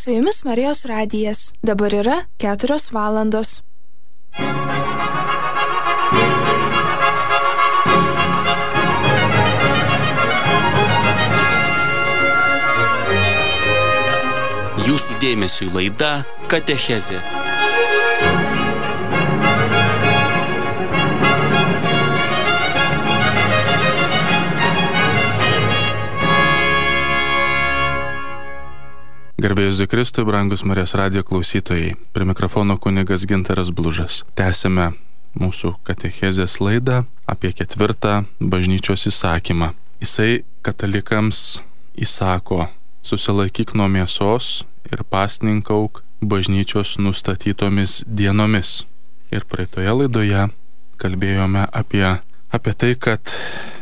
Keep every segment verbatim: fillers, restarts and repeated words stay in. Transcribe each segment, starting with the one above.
Su jumis Marijos radijas. Dabar yra keturios valandos. Jūsų dėmesiui laida Katechezė. Garbėjus Kristui, brangus Marijos radijo klausytojai, prie mikrofono kunigas Gintaras Blužas. Tęsime mūsų katechezės laidą apie ketvirtą bažnyčios įsakymą. Jisai katalikams įsako: susilaikyk nuo mėsos ir pasninkauk bažnyčios nustatytomis dienomis. Ir praeitoje laidoje kalbėjome apie, apie tai, kad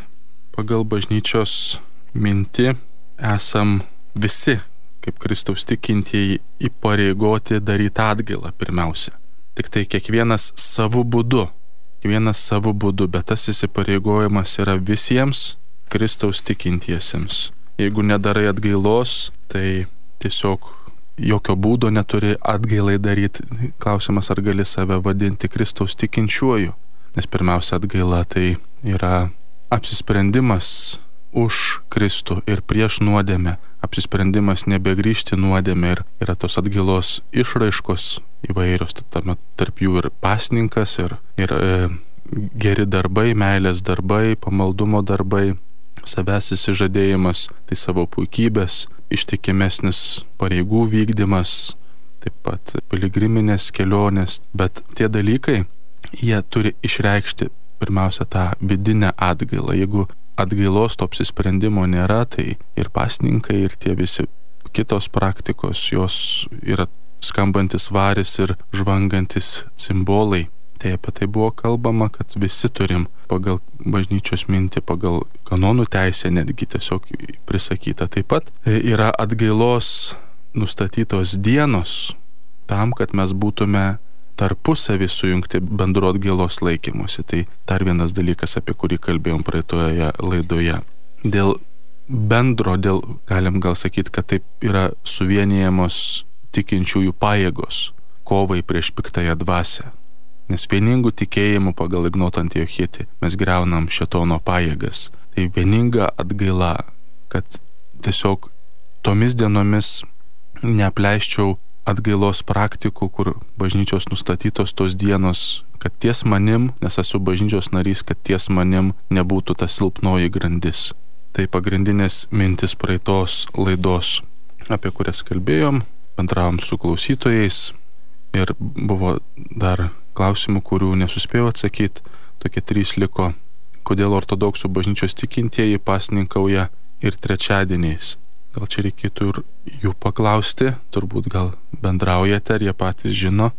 pagal bažnyčios mintį esam visi, kaip Kristaus tikintieji, įpareigoti daryti atgailą pirmiausia. Tik tai kiekvienas savo būdu, kiekvienas savo būdu, bet tas įsipareigojimas yra visiems Kristaus tikintiesiems. Jeigu nedarai atgailos, tai tiesiog jokio būdo neturi atgailai daryti. Klausimas, ar gali save vadinti Kristaus tikinčiuoju. Nes pirmiausia, atgaila tai yra apsisprendimas už Kristų ir prieš nuodėmę, apsisprendimas nebegrįžti nuodėmę, ir yra tos atgailos išraiškos įvairios, tame tarp jų ir pasninkas, ir, ir e, geri darbai, meilės darbai, pamaldumo darbai, savęs įsižadėjimas, tai savo puikybės, ištikimesnis pareigų vykdymas, taip pat piligriminės kelionės, bet tie dalykai, jie turi išreikšti pirmiausia tą vidinę atgailą. Jeigu atgailos to apsisprendimo nėra, tai ir pasninkai, ir tie visi kitos praktikos, jos yra skambantis varis ir žvangantis cimbolai. Tai apie tai buvo kalbama, kad visi turim pagal bažnyčios mintį, pagal kanonų teisę netgi tiesiog prisakyta. Taip pat yra atgailos nustatytos dienos tam, kad mes būtume tarpusavį sujungti bendro atgailos laikymusi. Tai dar vienas dalykas, apie kurį kalbėjom praeitoje laidoje. Dėl bendro, dėl, galim gal sakyti, kad taip yra suvienijamos tikinčiųjų pajėgos kovai prieš piktąją dvasią. Nes vieningų tikėjimų pagal Ignotą Antiochietį mes griaunam šėtono pajėgas. Tai vieninga atgaila, kad tiesiog tomis dienomis neapleisčiau atgailos praktikų, kur bažnyčios nustatytos tos dienos, kad ties manim, nes esu bažnyčios narys, kad ties manim nebūtų ta silpnoji grandis. Tai pagrindinės mintis praeitos laidos, apie kurias kalbėjom, bendravom su klausytojais, ir buvo dar klausimų, kurių nesuspėjau atsakyti, tokie trys liko. Kodėl ortodoksų bažnyčios tikintieji pasninkauja ir trečiadieniais? Gal čia reikėtų ir jų paklausti, turbūt gal bendraujate, ar jie patys žino,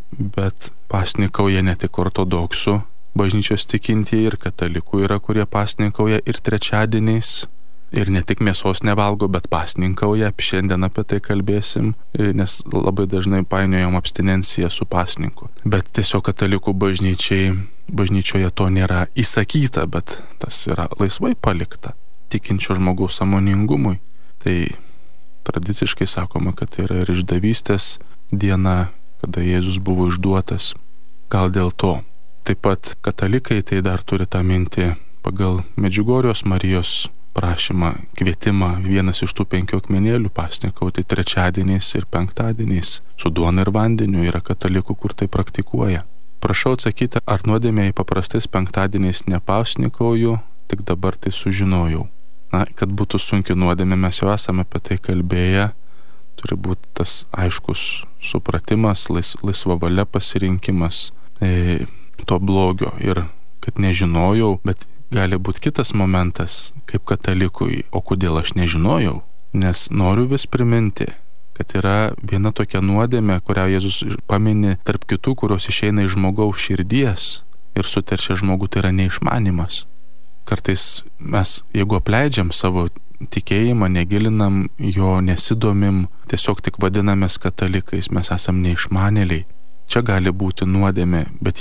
bet pasninkauja ne tik ortodoksų bažnyčios tikintieji, ir katalikų yra, kurie pasninkauja ir trečiadieniais, ir ne tik mėsos nevalgo, bet pasninkauja. Šiandien apie tai kalbėsim, nes labai dažnai painiojam abstinenciją su pasninku. Bet tiesiog katalikų bažnyčiai, bažnyčioje to nėra įsakyta, bet tas yra laisvai palikta tikinčio žmogaus sąmoningumui. Tai tradiciškai sakoma, kad tai yra ir išdavystės diena, kada Jėzus buvo išduotas. Gal dėl to. Taip pat katalikai tai dar turi tą mintį pagal Medžiugorjos Marijos prašymą, kvietimą, vienas iš tų penkių akmenėlių pasninkauti trečiadieniais ir penktadieniais. Su duona ir vandeniu yra katalikų, kur tai praktikuoja. Prašau atsakyti, ar nuodėmėje paprastais penktadieniais nepasninkauju, tik dabar tai sužinojau. Na, kad būtų sunki nuodėmė, mes jau esame apie tai kalbėję, turi būti tas aiškus supratimas, lais, laisva valia pasirinkimas e, to blogio, ir kad nežinojau, bet gali būti kitas momentas, kaip katalikui, o kodėl aš nežinojau? Nes noriu vis priminti, kad yra viena tokia nuodėmė, kurią Jėzus pamini tarp kitų, kurios išeina iš žmogaus širdies ir suteršia žmogų, tai yra neišmanimas. Kartais mes, jeigu apleidžiam savo tikėjimą, negilinam jo, nesidomim, tiesiog tik vadinamės katalikais, mes esam neišmanėliai. Čia gali būti nuodėmė, bet jeigu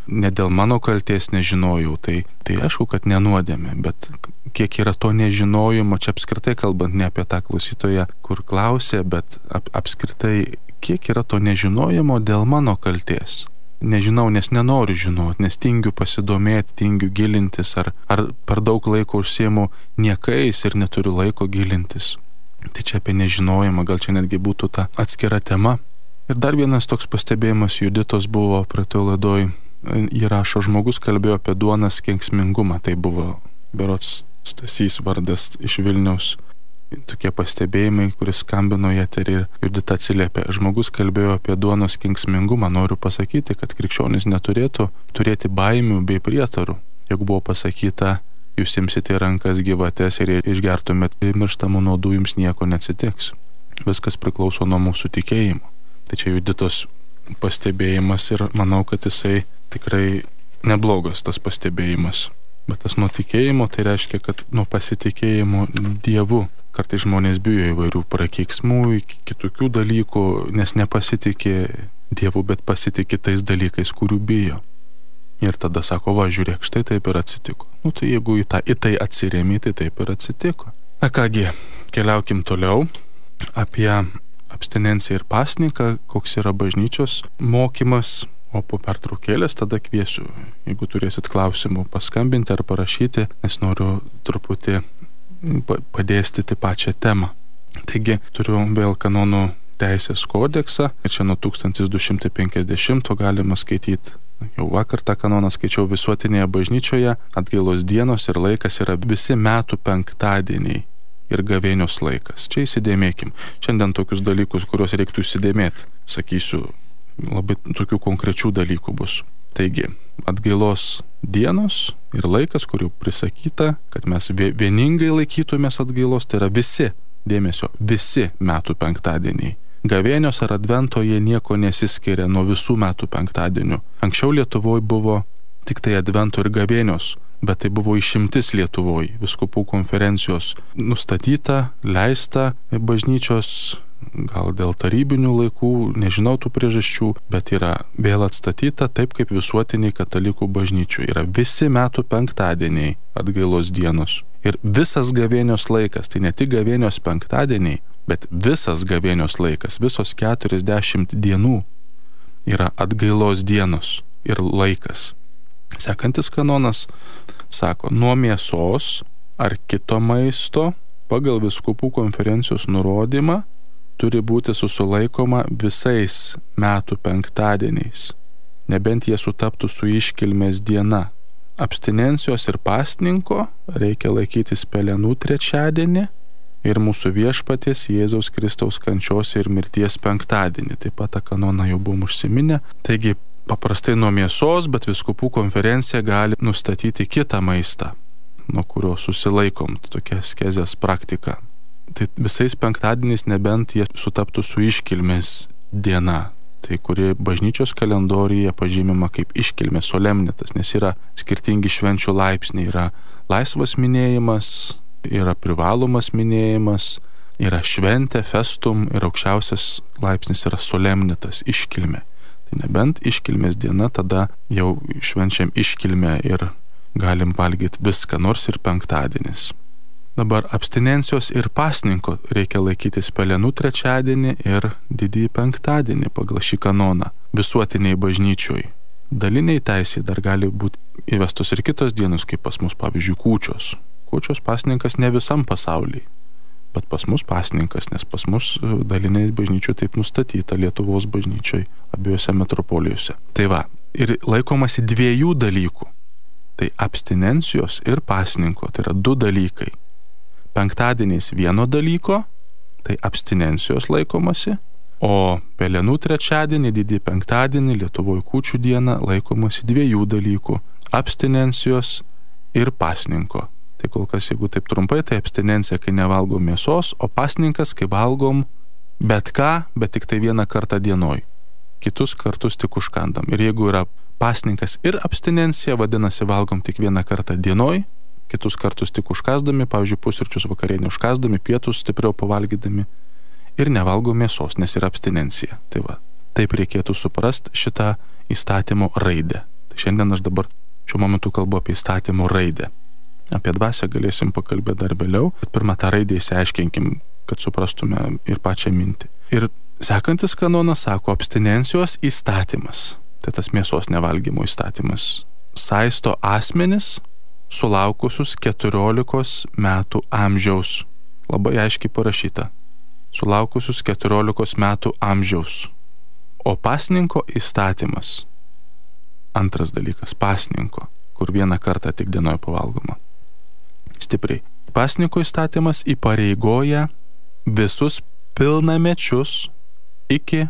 ne dėl mano kalties nežinojau, tai, tai aišku, kad nenuodėmė, bet kiek yra to nežinojimo, čia apskritai kalbant ne apie tą klausytoją, kur klausė, bet ap, apskritai kiek yra to nežinojimo dėl mano kalties. Nežinau, nes nenoriu žinoti, nes tingiu pasidomėti, tingiu gilintis, ar, ar per daug laiko užsiemu niekais ir neturiu laiko gilintis. Tai čia apie nežinojimą, gal čia netgi būtų ta atskira tema. Ir dar vienas toks pastebėjimas Juditos buvo praeitoj laidoj. Ji rašo, žmogus kalbėjo apie duonos kenksmingumą. Tai buvo berods Stasys vardas iš Vilniaus. Tokie pastebėjimai, kuris skambino į eterį ir Judita atsiliepė. Žmogus kalbėjo apie duonos kenksmingumą. Noriu pasakyti, kad krikščionis neturėtų turėti baimių bei prietarų. Jeigu buvo pasakyta, jūs imsite rankas gyvates ir išgertumėt mirštamų nuodų, jums nieko neatsitiks. Viskas priklauso nuo mūsų tikėjimo. Tai čia Juditos pastebėjimas ir manau, kad jisai tikrai neblogas tas pastebėjimas. Bet tas nuo tikėjimo, tai reiškia, kad nuo pasitikėjimo Dievu. Kartais žmonės bijo įvairių prakeiksmų, kitokių dalykų, nes nepasitikė Dievu, bet pasitikė tais dalykais, kurių bijo. Ir tada sako, va, žiūrėk, štai taip ir atsitiko. Nu tai jeigu į, tą, į tai atsirėmė, tai taip ir atsitiko. Na kągi, keliaukim toliau apie abstinenciją ir pasninką, koks yra bažnyčios mokymas, o po pertraukėlės tada kviesiu, jeigu turėsit klausimų, paskambinti ar parašyti, nes noriu truputį padėstyti pačią temą. Taigi, turiu vėl kanonų teisės kodeksą ir čia nuo tūkstantis du šimtai penkiasdešimto galima skaityti. Jau vakar tą kanoną skaičiau visuotinėje bažnyčioje, atgailos dienos ir laikas yra visi metų penktadieniai ir gavėnios laikas. Čia įsidėmėkim. Šiandien tokius dalykus, kuriuos reiktų įsidėmėti, sakysiu, labai tokių konkrečių dalykų bus. Taigi, atgailos dienos ir laikas, kurių prisakyta, kad mes vieningai laikytumės atgailos, tai yra visi, dėmesio, visi metų penktadieniai. Gavėnios ar advento jie nieko nesiskiria nuo visų metų penktadienių. Anksčiau Lietuvoje buvo tik tai advento ir gavėnios, bet tai buvo išimtis Lietuvoje. Vyskupų konferencijos nustatyta, leista bažnyčios, gal dėl tarybinių laikų, nežinau tų priežasčių, bet yra vėl atstatyta taip kaip visuotiniai katalikų bažnyčių. Yra visi metų penktadieniai atgailos dienos. Ir visas gavėnios laikas, tai ne tik gavėnios penktadieniai, bet visas gavėnios laikas, visos keturiasdešimt dienų yra atgailos dienos ir laikas. Sekantis kanonas sako, nuo mėsos ar kito maisto pagal vyskupų konferencijos nurodymą turi būti susilaikoma visais metų penktadieniais, nebent jie sutaptų su iškilmės diena. Abstinencijos ir pasninko reikia laikytis pelenų trečiadienį ir mūsų viešpaties Jėzaus Kristaus kančios ir mirties penktadienį. Taip pat tą kanoną jau buvom užsiminę. Taigi paprastai nuo mėsos, bet vyskupų konferencija gali nustatyti kitą maistą, nuo kurio susilaikom, tokia askezės praktika. Tai visais penktadieniais, nebent jie sutaptų su iškilmės diena, tai kuri bažnyčios kalendorijoje pažymima kaip iškilmės solemnitas, nes yra skirtingi švenčių laipsniai, yra laisvas minėjimas, yra privalomas minėjimas, yra šventė, festum ir aukščiausias laipsnis yra solemnitas, iškilmė. Tai nebent iškilmės diena, tada jau švenčiam iškilmę ir galim valgyti viską, nors ir penktadienis. Dabar abstinencijos ir pasninko reikia laikytis pelenų trečiadienį ir didįjį penktadienį pagal šį kanoną visuotiniai bažnyčioj. Daliniai teisiai dar gali būti įvestos ir kitos dienos, kaip pas mus, pavyzdžiui, kūčios. Kūčios pasninkas ne visam pasaulyje, bet pas mus pasninkas, nes pas mus daliniai bažnyčioj taip nustatyta Lietuvos bažnyčioj, abiejose metropolijose. Tai va, ir laikomasi dviejų dalykų. Tai abstinencijos ir pasninko, tai yra du dalykai. Penktadieniais vieno dalyko, tai abstinencijos laikomasi, o pelenų trečiadienį, didįjį penktadienį, Lietuvoje kūčių dieną laikomasi dviejų dalykų - abstinencijos ir pasninko. Tai kol kas, jeigu taip trumpai, tai abstinencija, kai nevalgom mėsos, o pasninkas, kai valgom bet ką, bet tik tai vieną kartą dienoj. Kitus kartus tik užkandam. Ir jeigu yra pasninkas ir abstinencija, vadinasi, valgom tik vieną kartą dienoj, kitus kartus tik užkasdami, pavyzdžiui, pusryčius vakarienį užkasdami, pietus stipriau pavalgydami ir nevalgo mėsos, nes yra abstinencija. Tai va, taip reikėtų suprasti šitą įstatymo raidę. Tai šiandien aš dabar šiuo momentu kalbu apie įstatymo raidę. Apie dvasią galėsim pakalbėti dar vėliau, bet pirmą tą raidę įsiaiškinkim, kad suprastume ir pačią mintį. Ir sekantis kanonas sako, abstinencijos įstatymas, tai tas mėsos nevalgymo įstatymas, saisto asmenis sulaukusius keturiolikos metų amžiaus. Labai aiškiai parašyta. Sulaukusius keturiolikos metų amžiaus. O pasninko įstatymas, antras dalykas, pasninko, kur vieną kartą tik dienoje pavalgoma. Stipriai. Pasninko įstatymas įpareigoja visus pilnamečius iki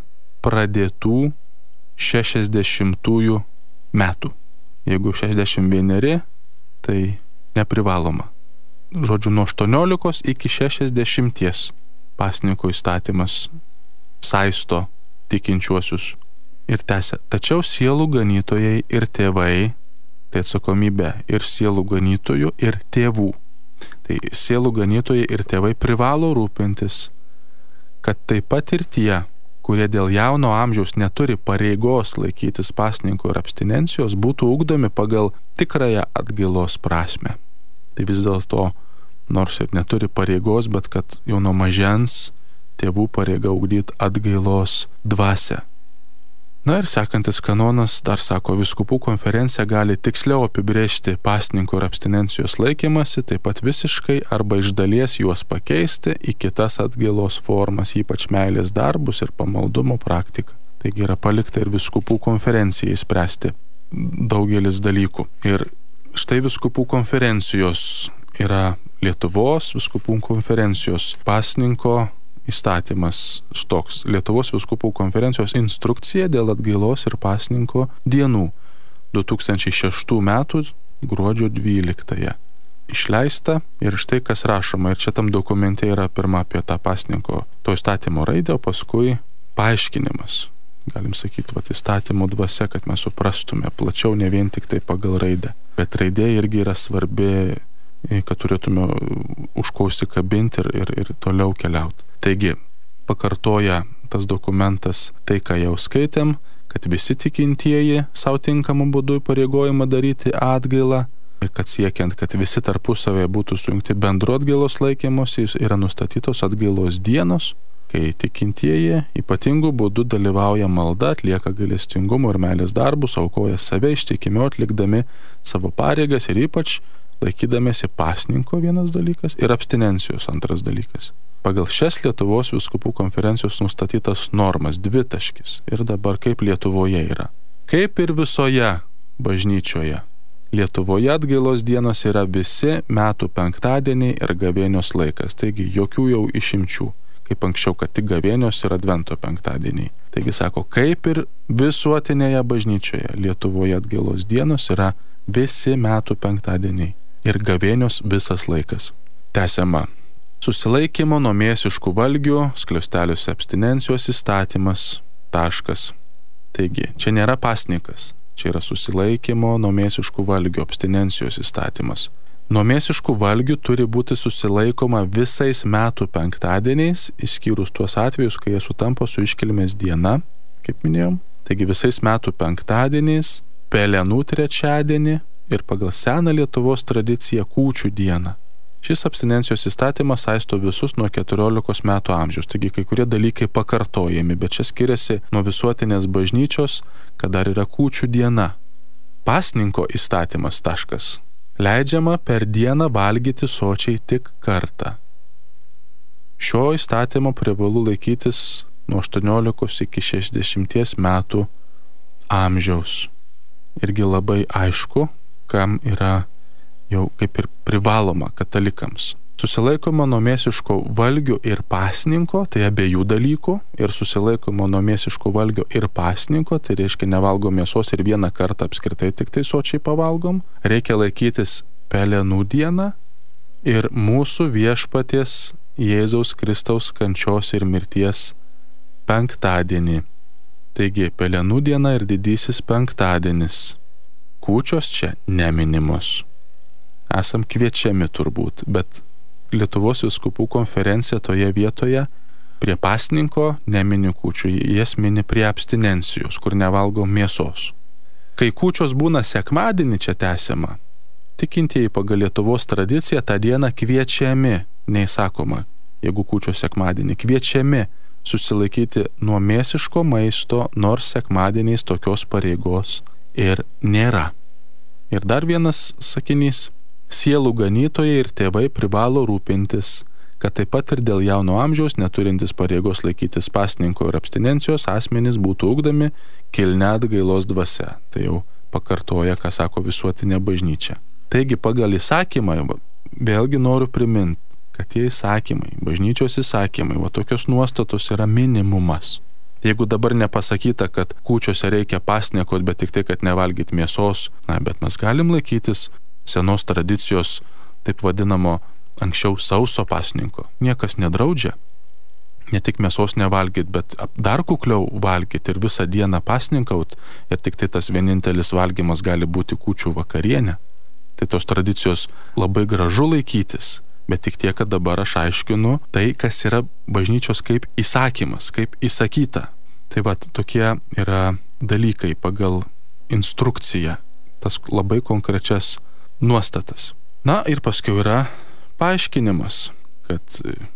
pradėtų šešiasdešimtųjų metų. Jeigu šešiasdešimt vieneri, tai neprivaloma. Žodžiu, nuo aštuoniolikos iki šešiasdešimties pasninko įstatymas saisto tikinčiuosius ir tęsia. Tačiau sielų ganytojai ir tėvai, tai atsakomybė ir sielų ganytojų ir tėvų. Tai sielų ganytojai ir tėvai privalo rūpintis, kad taip pat ir tie, kurie dėl jauno amžiaus neturi pareigos laikytis pasninko ir abstinencijos, būtų ugdomi pagal tikrąją atgailos prasme. Tai vis dėlto, nors ir neturi pareigos, bet kad jau nuo mažens tėvų pareiga ugdyti atgailos dvasią. Na ir sekantis kanonas dar sako, vyskupų konferencija gali tiksliau apibrėžti pasninko ir abstinencijos laikymasi, taip pat visiškai arba iš dalies juos pakeisti į kitas atgailos formas, ypač meilės darbus ir pamaldumo praktiką. Taigi yra palikta ir vyskupų konferencijai spręsti daugelis dalykų. Ir štai vyskupų konferencijos yra Lietuvos vyskupų konferencijos pasninko įstatymas toks. Lietuvos vyskupų konferencijos instrukcija dėl atgailos ir pasninko dienų du tūkstančiai šeštų metų gruodžio dvyliktąją. Išleista ir štai kas rašoma. Ir čia tam dokumente yra pirma apie tą pasninko to įstatymo raidę, o paskui paaiškinimas. Galim sakyti, vat įstatymo dvasia, kad mes suprastume plačiau, ne vien tik tai pagal raidę. Bet raidė irgi yra svarbi, kad turėtume už ko užsikabinti ir, ir, ir toliau keliauti. Taigi, pakartoja tas dokumentas tai, ką jau skaitėm, kad visi tikintieji savo tinkamų būdų įpareigojimą daryti atgailą ir kad siekiant, kad visi tarpusavėje būtų sujungti bendru atgailos laikymosi, yra nustatytos atgailos dienos, kai tikintieji ypatingų būdų dalyvauja malda, atlieka gailestingumo ir meilės darbus, aukoja save ištikimiau atlikdami savo pareigas ir ypač laikydamėsi pasninko vienas dalykas ir abstinencijos antras dalykas. Pagal šias Lietuvos vyskupų konferencijos nustatytas normas dvitaškis ir dabar kaip Lietuvoje yra. Kaip ir visoje bažnyčioje. Lietuvoje atgailos dienos yra visi metų penktadieniai ir gavėnios laikas, taigi jokių jau išimčių, kaip anksčiau, kad tik gavėnios ir advento penktadieniai. Taigi sako, kaip ir visuotinėje bažnyčioje Lietuvoje atgailos dienos yra visi metų penktadieniai ir gavėnios visas laikas. Tęsiama. Susilaikymo nuo mėsiškų valgių, skliausteliuose abstinencijos įstatymas, taškas. Taigi, čia nėra pasninkas, čia yra susilaikymo nuo mėsiškų valgių, abstinencijos įstatymas. Nuo mėsiškų valgių turi būti susilaikoma visais metų penktadieniais, išskyrus tuos atvejus, kai jie sutampa su iškilmės diena, kaip minėjom. Taigi visais metų penktadieniais, pelenų trečiadienį ir pagal seną Lietuvos tradiciją kūčių dieną. Šis abstinencijos įstatymas saisto visus nuo keturiolikos metų amžiaus, taigi kai kurie dalykai pakartojami, bet čia skiriasi nuo visuotinės bažnyčios, kad dar yra kūčių diena. Pasninko įstatymas taškas. Leidžiama per dieną valgyti sočiai tik kartą. Šio įstatymo privalu laikytis nuo aštuoniolikos iki šešiasdešimties metų amžiaus. Irgi labai aišku, kam yra jau kaip ir privaloma katalikams. Susilaikoma nuo mėsiško valgio ir pasninko, tai abiejų dalykų, ir susilaikoma nuo mėsiško valgio ir pasninko, tai reiškia nevalgom mėsos ir vieną kartą apskritai tik tai sočiai pavalgom. Reikia laikytis pelenų dieną ir mūsų viešpaties Jėzaus Kristaus kančios ir mirties penktadienį. Taigi pelenų diena ir didysis penktadienis. Kūčios čia neminimos. Esam kviečiami turbūt, bet Lietuvos vyskupų konferencija toje vietoje prie pasninko nemini kūčių, jas mini prie abstinencijos, kur nevalgo mėsos. Kai kūčios būna sekmadienį, čia tęsiama, tikintieji pagal Lietuvos tradiciją tą dieną kviečiami, neįsakoma, jeigu kūčios sekmadienį, kviečiami susilaikyti nuo mėsiško maisto, nors sekmadieniais tokios pareigos ir nėra. Ir dar vienas sakinys. Sielų ganytojai ir tėvai privalo rūpintis, kad taip pat ir dėl jauno amžiaus neturintis pareigos laikytis pasninko ir abstinencijos asmenys būtų ugdomi kilnia atgailos dvasia. Tai jau pakartoja, ką sako visuotinė bažnyčia. Taigi pagal įsakymą, vėlgi noriu priminti, kad tie įsakymai, bažnyčios įsakymai, va tokios nuostatos yra minimumas. Jeigu dabar nepasakyta, kad kūčiose reikia pasninkot, bet tik tai, kad nevalgyti mėsos, na, bet mes galim laikytis senos tradicijos, taip vadinamo anksčiau sauso pasninko. Niekas nedraudžia. Ne tik mėsos nevalgyti, bet dar kukliau valgyti ir visą dieną pasninkaut, ir tik tai tas vienintelis valgymas gali būti kūčių vakarienė. Tai tos tradicijos labai gražu laikytis, bet tik tiek, kad dabar aš aiškinu tai, kas yra bažnyčios kaip įsakymas, kaip įsakyta. Tai va, tokie yra dalykai pagal instrukciją, tas labai konkrečias nuostatas. Na ir paskui yra paaiškinimas, kad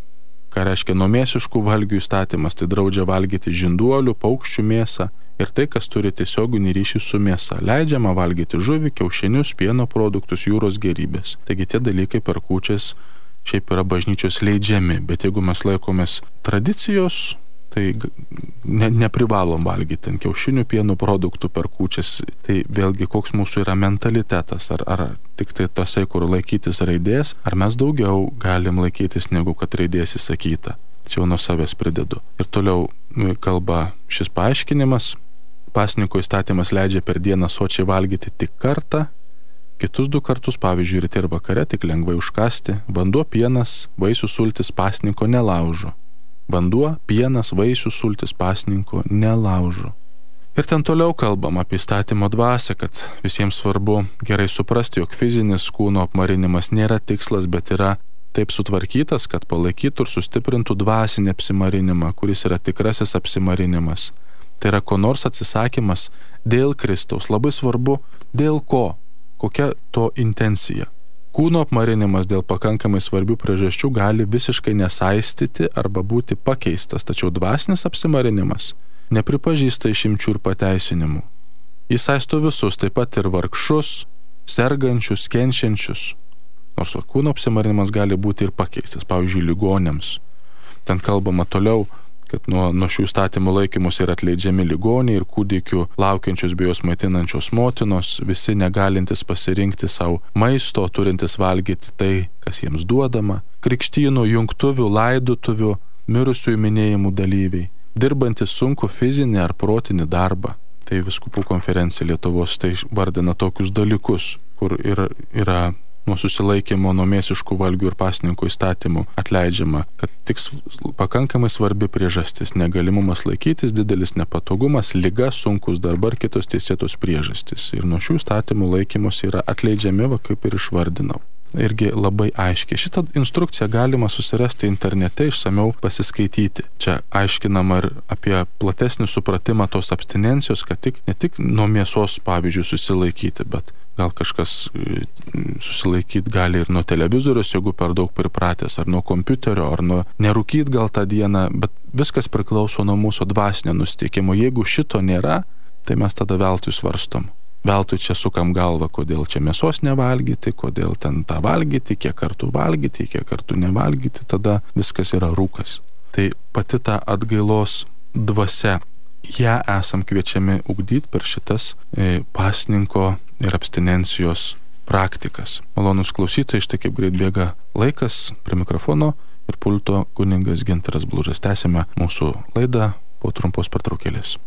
ką reiškia nuo mėsiškų valgių įstatymas, tai draudžia valgyti žinduolių, paukščių mėsą ir tai, kas turi tiesioginį ryšį su mėsa. Leidžiama valgyti žuvį, kiaušinius, pieno produktus, jūros gėrybės. Taigi tie dalykai per kūčias šiaip yra bažnyčios leidžiami, bet jeigu mes laikomės tradicijos, tai ne, neprivalom valgyti ant kiaušinių, pieno produktų per kūčias. Tai vėlgi koks mūsų yra mentalitetas, ar, ar tik tai tasai, kur laikytis raidės, ar mes daugiau galim laikytis, negu kad raidės įsakyta. Čia jau nuo savęs pridedu. Ir toliau kalba šis paaiškinimas. Pasninko įstatymas leidžia per dieną sočiai valgyti tik kartą, kitus du kartus, pavyzdžiui, ryte ir vakare, tik lengvai užkasti. Vanduo, pienas, vaisių sultis pasninko nelaužo. Vanduo, pienas, vaisių sultis pasninko nelaužo. Ir ten toliau kalbam apie įstatymo dvasią, kad visiems svarbu gerai suprasti, jog fizinis kūno apmarinimas nėra tikslas, bet yra taip sutvarkytas, kad palaikytų ir sustiprintų dvasinį apsimarinimą, kuris yra tikrasis apsimarinimas. Tai yra ko nors atsisakymas dėl Kristaus. Labai svarbu, dėl ko, kokia to intencija. Kūno apmarinimas dėl pakankamai svarbių priežasčių gali visiškai nesaistyti arba būti pakeistas, tačiau dvasinis apsimarinimas nepripažįsta išimčių ir pateisinimų. Jis saisto visus, taip pat ir vargšus, sergančius, kenčiančius. Nors kūno apsimarinimas gali būti ir pakeistas, pavyzdžiui, ligonėms. Ten kalbama toliau, kad nuo, nuo šių statymų laikymus yra atleidžiami ligoniai ir kūdikių laukiančius bei jos maitinančios motinos, visi negalintis pasirinkti savo maisto, turintis valgyti tai, kas jiems duodama, krikštynų, jungtuvių, laidotuvių, mirusiųjų minėjimų dalyviai, dirbantis sunku fizinį ar protinį darbą. Tai vyskupų konferencija Lietuvos tai vardina tokius dalykus, kur yra, yra nuo susilaikymo nuo mėsiškų valgių ir pasninko įstatymų atleidžiama, kad tik pakankamai svarbi priežastis, negalimumas laikytis, didelis nepatogumas, liga, sunkus darbai ir kitos teisėtos priežastis. Ir nuo šių įstatymų laikymus yra atleidžiami, va, kaip ir išvardinau. Irgi labai aiškiai. Šitą instrukciją galima susirasti internete, išsamiau pasiskaityti. Čia aiškinama ir apie platesnį supratimą tos abstinencijos, kad tik, ne tik nuo mėsos, pavyzdžiui, susilaikyti, bet gal kažkas susilaikyti gali ir nuo televizorius, jeigu per daug pripratęs, ar nuo kompiuterio, ar nuo nerūkyti gal tą dieną, bet viskas priklauso nuo mūsų dvasinio nusiteikimo. Jeigu šito nėra, tai mes tada veltui svarstom. Veltui čia sukam galvą, kodėl čia mėsos nevalgyti, kodėl ten tą valgyti, kiek kartų valgyti, kiek kartų nevalgyti, tada viskas yra rūkas. Tai pati ta atgailos dvasia, ją esam kviečiami ugdyti per šitas e, pasninko ir abstinencijos praktikas. Malonus klausytojai, štai kaip greit bėga laikas, prie mikrofono ir pulto kunigas Gintaras Blužas. Tęsime mūsų laidą po trumpos pertraukėlės.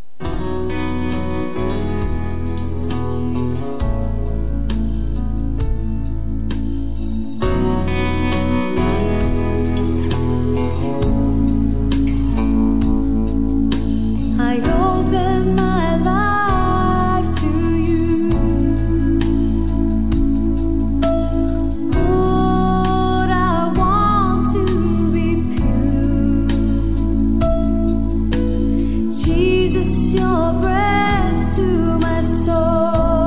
Jesus, your breath to my soul.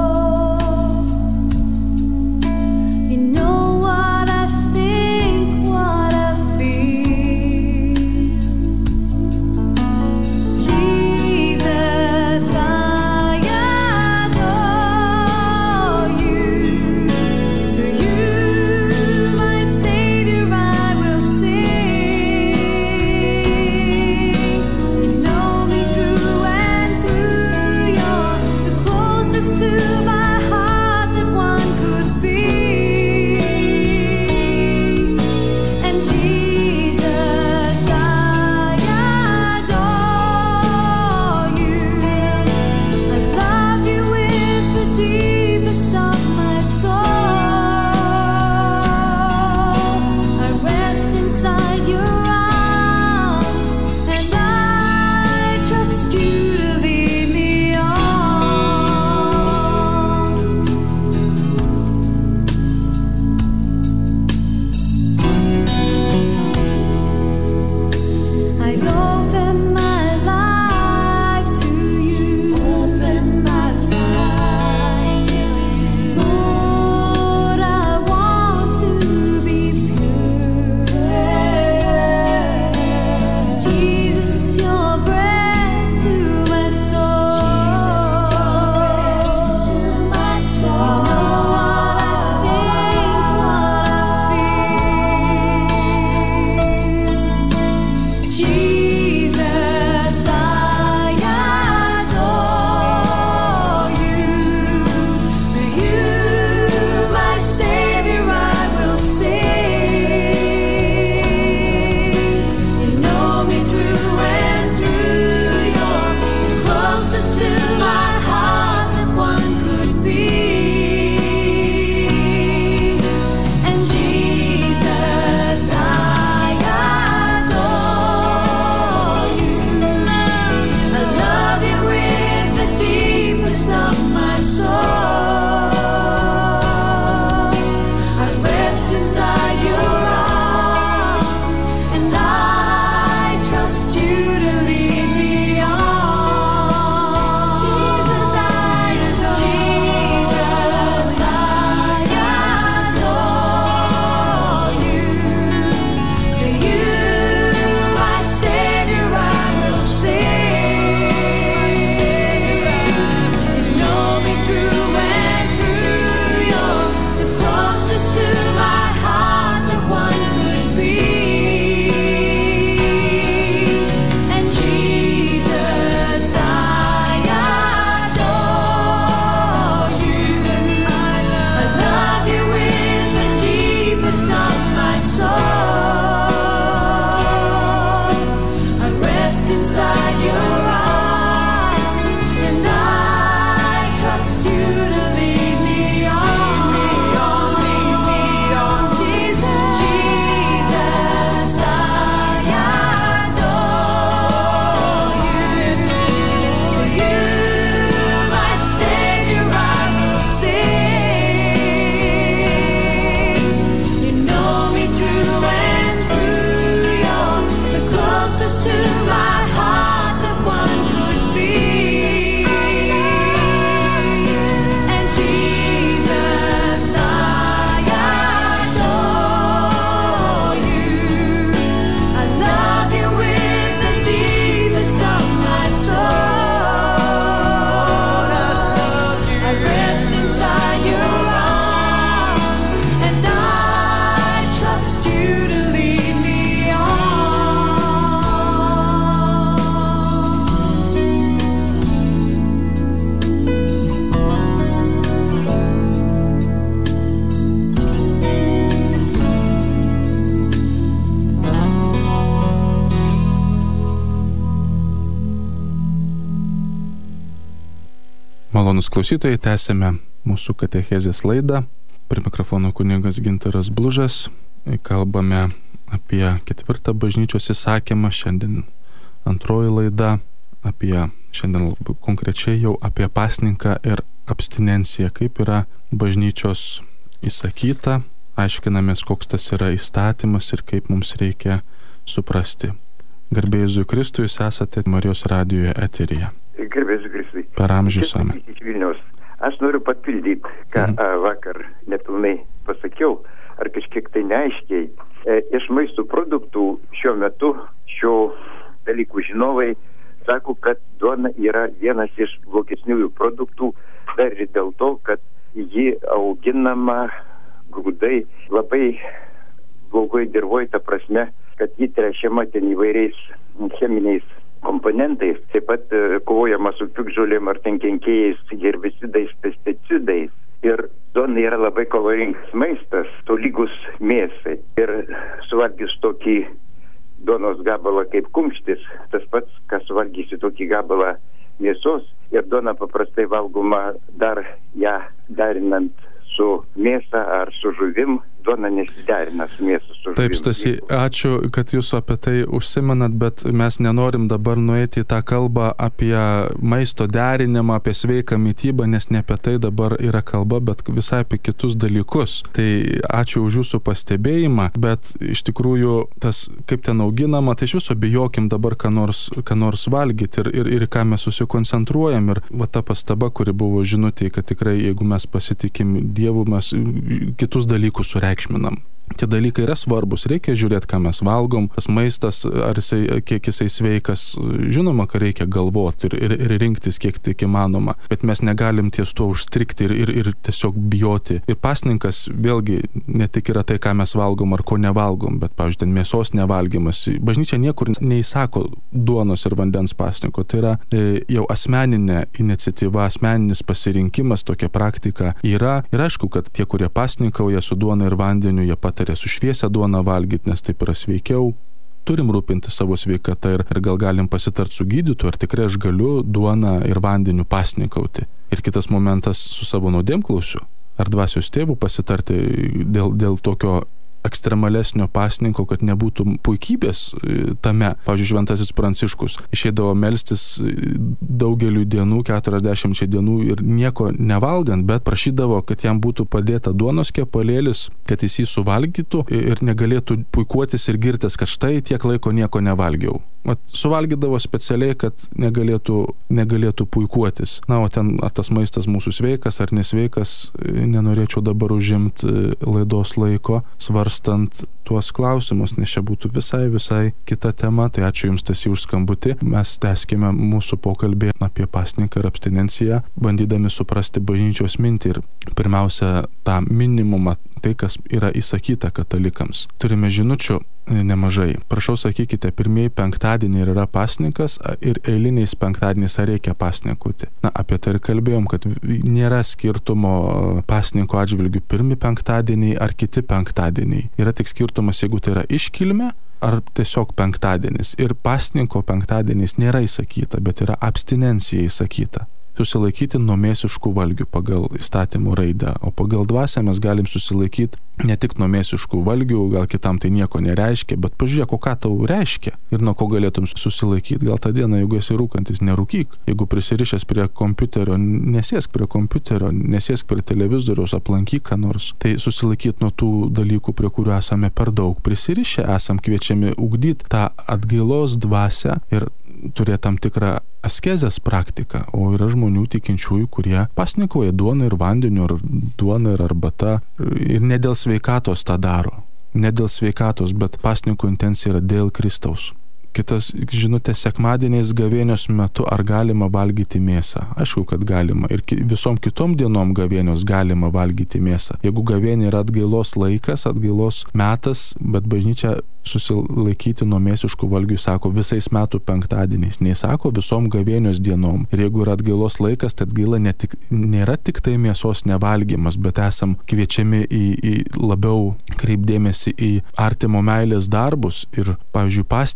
Malonus klausytojai, tęsėme mūsų katechezės laidą. Prie mikrofono kunigas Gintaras Blužas. Kalbame apie ketvirtą bažnyčios įsakymą. Šiandien antroji laida apie, šiandien konkrečiai jau apie pasninką ir abstinenciją, kaip yra bažnyčios įsakyta. Aiškinamės, koks tas yra įstatymas ir kaip mums reikia suprasti. Garbė Jėzui Kristui, jūs esate Marijos radijoje eteryje. Garbė Jėzui Kristui. Per amžius amen. Iš Vilniaus. Aš noriu papildyti, ką mm. a, vakar nepilnai pasakiau, ar kažkiek tai neaiškiai. E, iš maisto produktų šiuo metu šio dalykų žinovai sako, kad duona yra vienas iš blogesniųjų produktų, dar ir dėl to, kad ji auginama grūdai labai blogoje dirvoje, ta prasme, kad ji tręšiama ten įvairiais cheminiais komponentais, taip pat e, kovojama su piktžolėm ar ten kenkėjais, herbicidais, pesticidais. Ir duona yra labai kaloringas maistas, tolygus mėsai. Ir suvalgys tokį duonos gabalą kaip kumštis, tas pats, kas suvalgysi tokį gabalą mėsos. Ir duona paprastai valgoma dar ją darinant su mėsa ar su žuvim. Duona nesiderina su mėsa su žuvim. Taip, Stasy, ačiū, kad jūs apie tai užsimenat, bet mes nenorim dabar nueiti į tą kalbą apie maisto derinimą, apie sveiką mitybą, nes ne apie tai dabar yra kalba, bet visai apie kitus dalykus. Tai ačiū už jūsų pastebėjimą, bet iš tikrųjų tas, kaip ten auginama, tai iš viso bijokim dabar ką nors, ką nors valgyti ir, ir, ir ką mes susikoncentruojam. Ir va ta pastaba, kuri buvo žinutė, kad tikrai jeigu mes pasitikim Dievu, mes kitus dalykus sureikšminam. Tie dalykai yra svarbus, reikia žiūrėti, ką mes valgom, tas maistas, ar jisai, kiek jisai sveikas, žinoma, kad reikia galvoti ir, ir, ir rinktis, kiek tik įmanoma, bet mes negalim ties to užstrikti ir, ir, ir tiesiog bijoti. Ir pasninkas vėlgi ne tik yra tai, ką mes valgom ar ko nevalgom, bet, pavyzdžiui, ten mėsos nevalgymas. Bažnyčia niekur neįsako duonos ir vandens pasninko, tai yra e, jau asmeninė iniciatyva, asmeninis pasirinkimas, tokia praktika yra. Ir aišku, kad tie, kurie pasninkauja su duona ir vandeniu, jie pataria su šviesia duona valgyti, nes taip yra sveikiau. Turim rūpinti savo sveikatą ir, ir gal galim pasitarti su gydytoju, ar tikrai aš galiu duoną ir vandeniu pasninkauti. Ir kitas momentas, su savo nuodėmklausiu, ar dvasios tėvų pasitarti dėl, dėl tokio ekstremalesnio pasninko, kad nebūtų puikybės tame. Pavyzdžiui, Šventasis Pranciškus išeidavo melstis daugeliu dienų, keturiasdešimt dienų ir nieko nevalgant, bet prašydavo, kad jam būtų padėta duonos kepalėlis, kad jis jį suvalgytų ir negalėtų puikuotis ir girtis, kad štai tiek laiko nieko nevalgiau. Vat suvalgydavo specialiai, kad negalėtų, negalėtų puikuotis. Na, o ten ar tas maistas mūsų sveikas ar nesveikas, nenorėčiau dabar užimti laidos laiko, svarstant tuos klausimus, nes čia būtų visai, visai kita tema. Tai ačiū Jums, Stasy, už skambutį. Mes tęskime mūsų pokalbį apie pasninką ir abstinenciją, bandydami suprasti bažnyčios mintį ir pirmiausia tą minimumą, tai, kas yra įsakyta katalikams. Turime žinučių nemažai. Prašau, sakykite, pirmieji penktadieniai yra pasninkas ir eiliniais penktadieniais ar reikia pasninkauti. Na, apie tai ir kalbėjom, kad nėra skirtumo pasninko atžvilgių pirmi penktadieniai ar kiti penktadieniai. Yra tik skirtumas, jeigu tai yra iškilmė ar tiesiog penktadienis. Ir pasninko penktadieniais nėra įsakyta, bet yra abstinencija įsakyta. Susilaikyti nuo mėsiškų valgių pagal įstatymų raidę, o pagal dvasią mes galim susilaikyti ne tik nuo mėsiškų valgių, gal kitam tai nieko nereiškia, bet pažiūrėk, o ką tau reiškia ir nuo ko galėtum susilaikyti. Gal tą dieną, jeigu esi rūkantis, nerūkyk. Jeigu prisirišęs prie kompiuterio, nesėsk prie kompiuterio, nesėsk prie televizoriaus, aplankyk ką nors. Tai susilaikyti nuo tų dalykų, prie kurių esame per daug prisirišę, esam kviečiami ugdyti tą atgailos dvasią ir turėti tam tikrą askezės praktiką, o yra žmonių tikinčiųjų, kurie pasninkauja duoną ir vandeniu, ar duoną ir arbata, ir ne dėl sveikatos tą daro, ne dėl sveikatos, bet pasninko intencija yra dėl Kristaus. Kitas žinutė, sekmadieniais gavėnios metu ar galima valgyti mėsą? Aišku, kad galima. Ir visom kitom dienom gavėnios galima valgyti mėsą. Jeigu gavėnė yra atgailos laikas, atgailos metas, bet bažnyčia susilaikyti nuo mėsiškų valgių sako visais metų penktadieniais, nei sako visom gavėnios dienom. Ir jeigu yra atgailos laikas, tai atgaila ne tik, nėra tik tai mėsos nevalgymas, bet esam kviečiami į, į labiau kreipdėmėsi į artimo meilės darbus. Ir, pavyzdžiui, pasninkas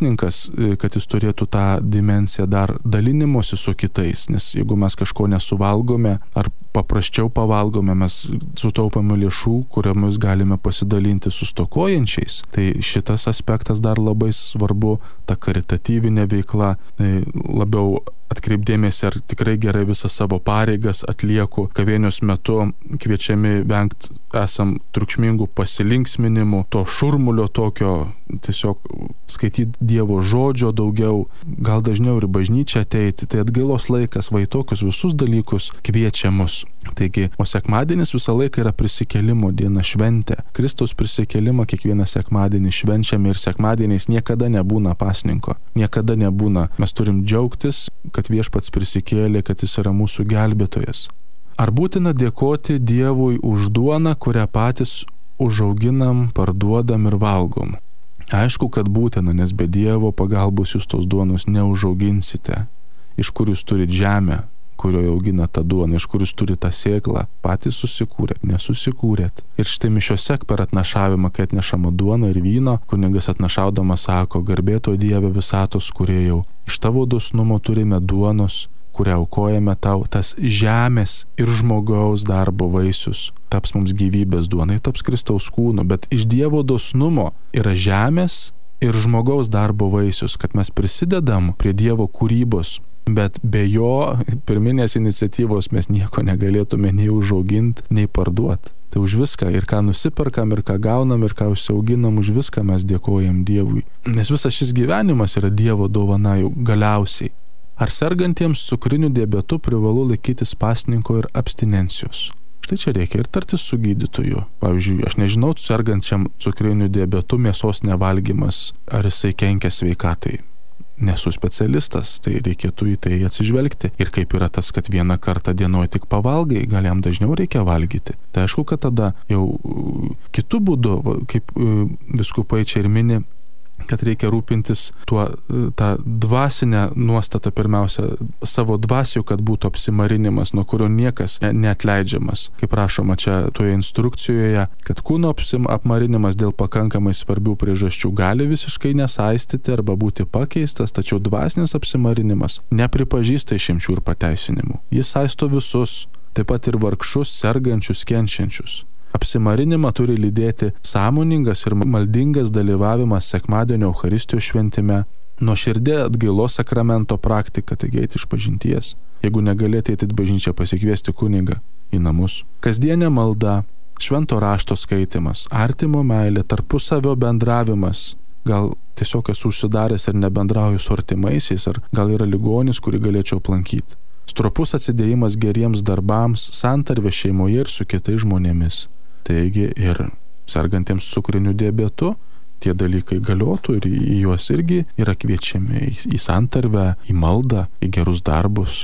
kad jis turėtų tą dimensiją dar dalinimosi su kitais, nes jeigu mes kažko nesuvalgome ar paprasčiau pavalgome, mes sutaupame lėšų, kuriomis galime pasidalinti su stokojančiais. Tai šitas aspektas dar labai svarbu, ta karitatyvinė veikla, tai labiau atkreipdėmėsi, ar tikrai gerai visą savo pareigas atlieku. Gavėnios metu kviečiami vengti esam triukšmingų pasilinksminimų, to šurmulio tokio, tiesiog skaityti Dievo žodžio daugiau, gal dažniau ir bažnyčią ateiti. Tai atgailos laikas, va į tokius visus dalykus kviečia mus. Taigi, o sekmadienis visą laiką yra prisikėlimo diena, šventė. Kristaus prisikėlimą kiekvieną sekmadienį švenčiame ir sekmadieniais niekada nebūna pasninko, niekada nebūna. Mes turim džiaugtis, kad viešpats prisikėlė, kad jis yra mūsų gelbėtojas. Ar būtina dėkoti Dievui už duoną, kurią patys užauginam, parduodam ir valgom? Aišku, kad būtina, nes be Dievo pagalbos jūs tos duonos neužauginsite. Iš kur jūs turit žemę, kurioje augina tą duoną, iš kur jūs turit tą sėklą, patys susikūrėt, nesusikūrėt. Ir štai mišiose per atnašavimą, kai atnešama duona ir vyno, kunigas atnašaudamas sako: garbėto Dieve visatos kūrėjau, iš tavo dosnumo turime duonos, kurią aukojame tau, tas žemės ir žmogaus darbo vaisius taps mums gyvybės duonai, taps Kristaus kūnu, bet iš Dievo dosnumo yra žemės ir žmogaus darbo vaisius, kad mes prisidedam prie Dievo kūrybos, bet be jo pirminės iniciatyvos mes nieko negalėtume nei užauginti, nei parduoti. Tai už viską, ir ką nusiperkam, ir ką gaunam, ir ką užsiauginam, už viską mes dėkojam Dievui. Nes visas šis gyvenimas yra Dievo dovana jau galiausiai. Ar sergantiems cukriniu diabetu privalu laikytis pasninko ir abstinencijos? Štai čia reikia ir tartis su gydytoju. Pavyzdžiui, aš nežinau, sergančiam cukriniu diabetu mėsos nevalgymas, ar jisai kenkia sveikatai. Nesu specialistas, tai reikėtų į tai atsižvelgti. Ir kaip yra tas, kad vieną kartą dienoje tik pavalgai, gal jam dažniau reikia valgyti. Tai aišku, kad tada jau kitų būdų, kaip vyskupai čia ir mini, kad reikia rūpintis tuo, tą dvasinę nuostatą pirmiausia, savo dvasių, kad būtų apsimarinimas, nuo kurio niekas ne, neatleidžiamas. Kaip rašoma čia toje instrukcijoje, kad kūno apmarinimas dėl pakankamai svarbių priežasčių gali visiškai nesaistyti arba būti pakeistas, tačiau dvasinis apsimarinimas nepripažįsta išimčių ir pateisinimų. Jis saisto visus, taip pat ir vargšus, sergančius, kenčiančius. Apsimarinimą turi lydėti sąmoningas ir maldingas dalyvavimas sekmadienio Eucharistijos šventime, nuoširdė atgailos sakramento praktika, taigi eiti iš pažinties. Jeigu negalėti eiti į bažnyčią, pasikviesti kunigą į namus. Kasdienė malda, švento rašto skaitimas, artimo meilė, tarpusavio bendravimas. Gal tiesiog esu užsidaręs ir nebendrauju su artimaisiais, ar gal yra ligonis, kurį galėčiau aplankyti. Stropus atsidėjimas geriems darbams, santarvė šeimoje ir su kitais žmonėmis. Taigi ir sergantiems cukriniu diabetu tie dalykai galiotų ir į juos irgi yra kviečiami į santarvę, į maldą, į gerus darbus.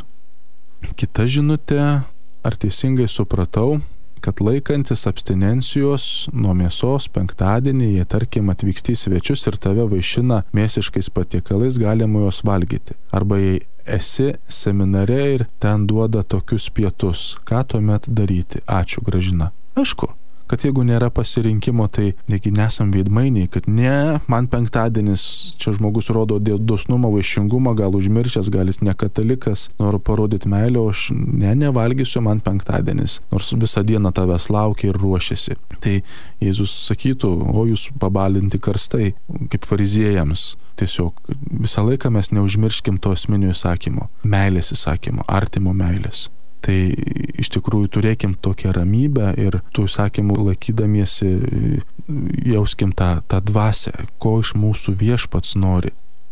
Kita žinutė, ar teisingai supratau, kad laikantis abstinencijos nuo mėsos penktadienį, jei tarkim atvyksti į svečius ir tave vaišina mėsiškais patiekalais, galima juos valgyti. Arba jei esi seminare ir ten duoda tokius pietus, ką tuomet daryti? Ačiū, Gražina. Aišku, kad jeigu nėra pasirinkimo, tai negi nesam veidmainiai, kad ne, man penktadienis, čia žmogus rodo dosnumą, vaišingumą, gal užmiršęs, gal jis ne katalikas, noriu parodyti meilę, o aš ne, nevalgysiu, man penktadienis, nors visą dieną tavęs laukia ir ruošiasi. Tai Jėzus sakytų, o jūs pabalinti karstai, kaip fariziejams. Tiesiog visą laiką mes neužmirškim to esminio įsakymo, meilės įsakymo, artimo meilės. Tai iš tikrųjų turėkim tokią ramybę ir tų įsakymų laikydamiesi jauskim tą, tą dvasią, ko iš mūsų viešpats nori.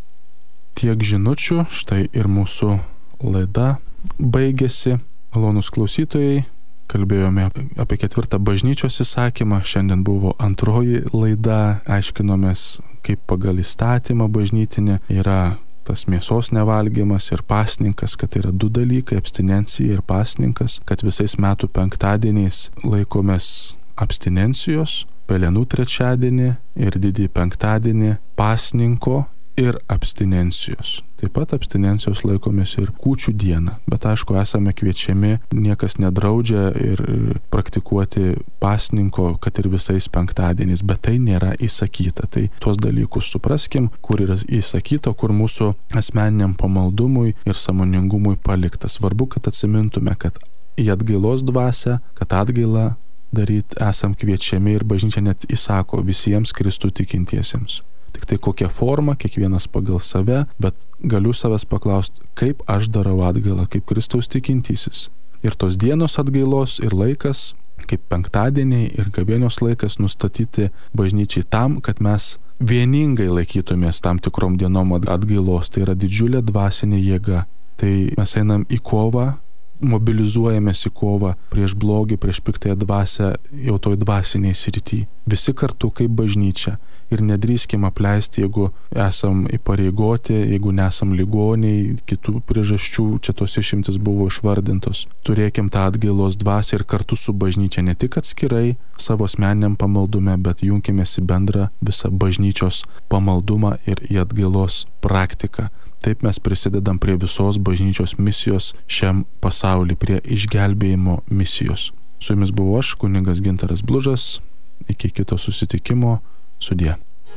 Tiek žinučių, štai ir mūsų laida baigėsi. Malonūs klausytojai, kalbėjome apie ketvirtą bažnyčios įsakymą, šiandien buvo antroji laida, aiškinomės, kaip pagal įstatymą bažnytinė yra tas mėsos nevalgymas ir pasninkas, kad yra du dalykai, abstinencija ir pasninkas, kad visais metų penktadieniais laikomės abstinencijos, pelenų trečiadienį ir didįjį penktadienį pasninko ir abstinencijos. Taip pat abstinencijos laikomės ir kūčių dieną, bet aišku, esame kviečiami, niekas nedraudžia ir praktikuoti pasninko, kad ir visais penktadieniais, bet tai nėra įsakyta. Tai tuos dalykus supraskim, kur yra įsakyta, kur mūsų asmeniniam pamaldumui ir sąmoningumui palikta. Svarbu, kad atsimintume, kad į atgailos dvasią, kad atgailą daryti esam kviečiami ir bažnyčia net įsako visiems Kristų tikintiesiems. Tik tai kokią formą, kiekvienas pagal save, bet galiu savęs paklausti, kaip aš darau atgailą, kaip Kristaus tikintysis. Ir tos dienos atgailos ir laikas, kaip penktadieniai ir gavėnios laikas nustatyti bažnyčiai tam, kad mes vieningai laikytumės tam tikrom dienom atgailos. Tai yra didžiulė dvasinė jėga. Tai mes einam į kovą, mobilizuojamės į kovą prieš blogį, prieš piktąją dvasią jau toj dvasiniai srity. Visi kartu kaip bažnyčia. Ir nedrįskim apleisti, jeigu esam įpareigoti, jeigu nesam ligoniai, kitų priežasčių, čia tos išimtis buvo išvardintos. Turėkim tą atgailos dvasią ir kartu su bažnyčia, ne tik atskirai savo asmeniniam pamaldume, bet junkimės į bendrą visą bažnyčios pamaldumą ir į atgailos praktiką. Taip mes prisidedam prie visos bažnyčios misijos šiam pasauliu, prie išgelbėjimo misijos. Su jumis buvau aš, kunigas Gintaras Blužas. Iki kito susitikimo. Sudie.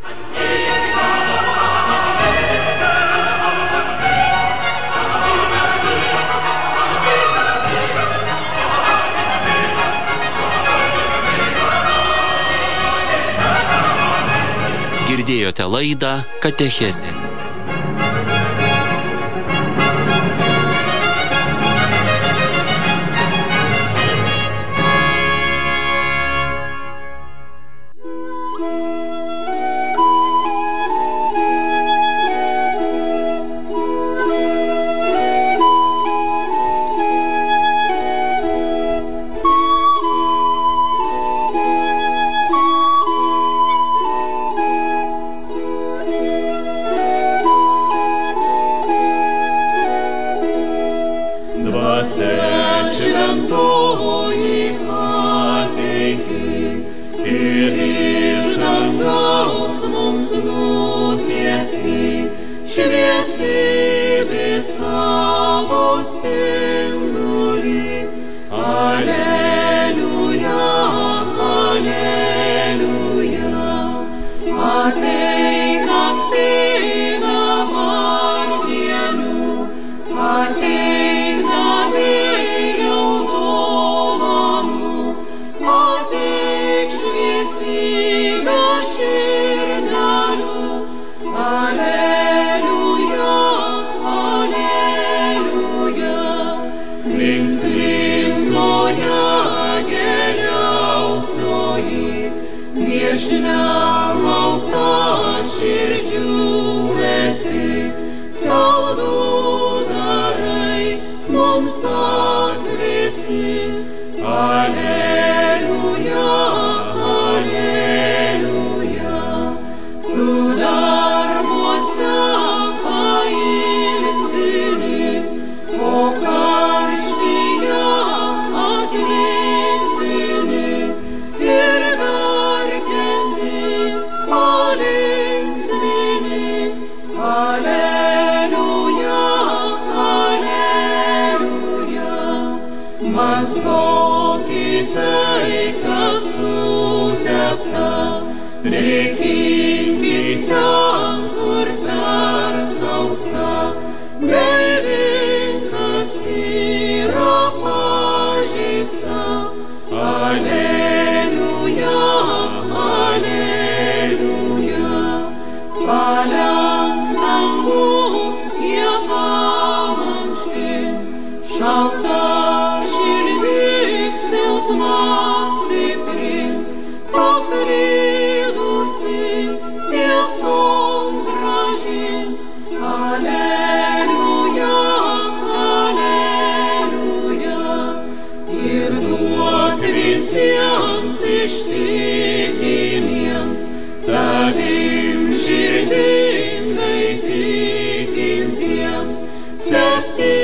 Girdėjote laidą Katechezė. Tavim širdingai tikintiems septyni.